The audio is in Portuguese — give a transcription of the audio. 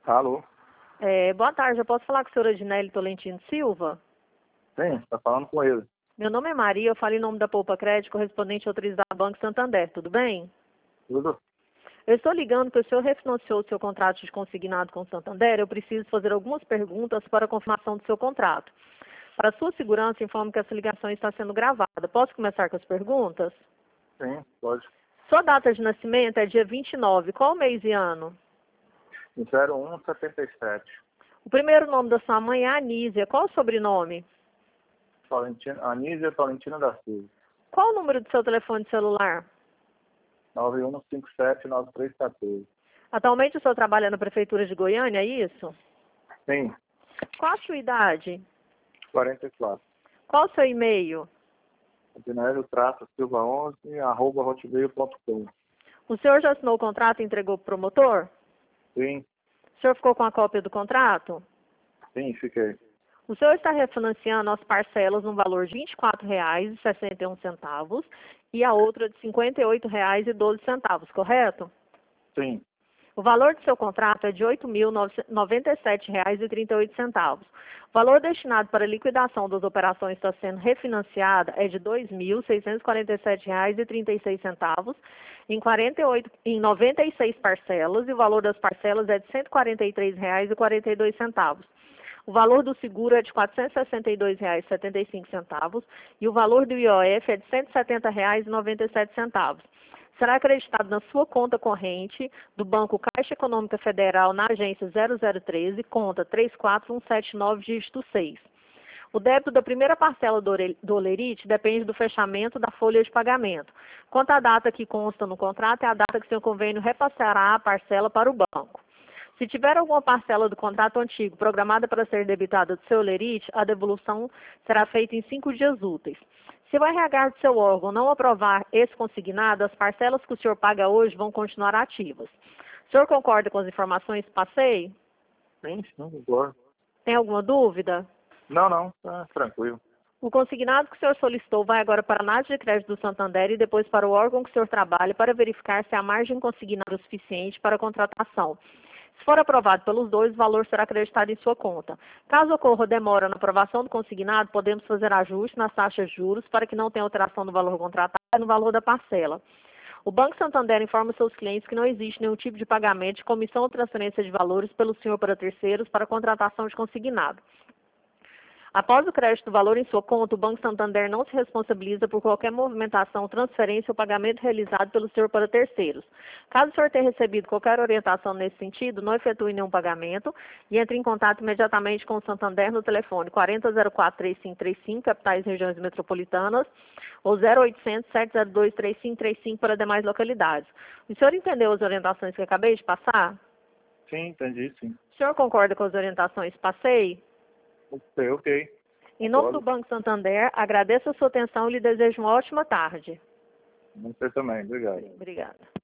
Alô? Boa tarde, eu posso falar com o senhor Adinelli Tolentino Silva? Sim, está falando com ele. Meu nome é Maria, eu falo em nome da Poupa Crédito, correspondente autorizado ao Banco Santander, tudo bem? Tudo? Eu estou ligando porque o senhor refinanciou o seu contrato de consignado com o Santander, eu preciso fazer algumas perguntas para a confirmação do seu contrato. Para sua segurança, informo que essa ligação está sendo gravada. Posso começar com as perguntas? Sim, pode. Sua data de nascimento é dia 29, qual mês e ano? 0177. O primeiro nome da sua mãe é Anísia, qual o sobrenome? Anísia Valentina da Silva. Qual o número do seu telefone celular? 91579314. Atualmente o senhor trabalha na Prefeitura de Goiânia, é isso? Sim, Qual a sua idade? 44. Qual o seu e-mail? Silva11 @hotmail.com. O senhor já assinou o contrato e entregou para o promotor? Sim, O senhor ficou com a cópia do contrato? sim, fiquei. O senhor está refinanciando as parcelas no valor de R$ 24,61 e a outra de R$ 58,12, correto? Sim, O valor do seu contrato é de R$ 8.097,38. O valor destinado para a liquidação das operações que está sendo refinanciada é de R$ 2.647,36 em 96 parcelas e o valor das parcelas é de R$ 143,42. O valor do seguro é de R$ 462,75 e o valor do IOF é de R$ 170,97. Será acreditado na sua conta corrente do Banco Caixa Econômica Federal na agência 0013, conta 34179, dígito 6. O débito da primeira parcela do Olerite depende do fechamento da folha de pagamento. Quanto à data que consta no contrato, é a data que seu convênio repassará a parcela para o banco. Se tiver alguma parcela do contrato antigo programada para ser debitada do seu Olerite, a devolução será feita em 5 dias úteis. Se o RH do seu órgão não aprovar esse consignado, as parcelas que o senhor paga hoje vão continuar ativas. O senhor concorda com as informações que passei? sim, concordo. Tem alguma dúvida? Não, tá tranquilo. O consignado que o senhor solicitou vai agora para a análise de crédito do Santander e depois para o órgão que o senhor trabalha para verificar se a margem consignada é suficiente para a contratação. Se for aprovado pelos dois, o valor será acreditado em sua conta. Caso ocorra demora na aprovação do consignado, podemos fazer ajuste nas taxas de juros para que não tenha alteração no valor contratado e no valor da parcela. O Banco Santander informa seus clientes que não existe nenhum tipo de pagamento de comissão ou transferência de valores pelo senhor para terceiros para contratação de consignado. Após o crédito do valor em sua conta, o Banco Santander não se responsabiliza por qualquer movimentação, transferência ou pagamento realizado pelo senhor para terceiros. Caso o senhor tenha recebido qualquer orientação nesse sentido, não efetue nenhum pagamento e entre em contato imediatamente com o Santander no telefone 4004-3535, capitais e regiões metropolitanas, ou 0800-702-3535 para demais localidades. O senhor entendeu as orientações que eu acabei de passar? Sim, entendi, sim. O senhor concorda com as orientações que passei? Ok. Em nome do Banco Santander, agradeço a sua atenção e lhe desejo uma ótima tarde. Você também, obrigado. Obrigada.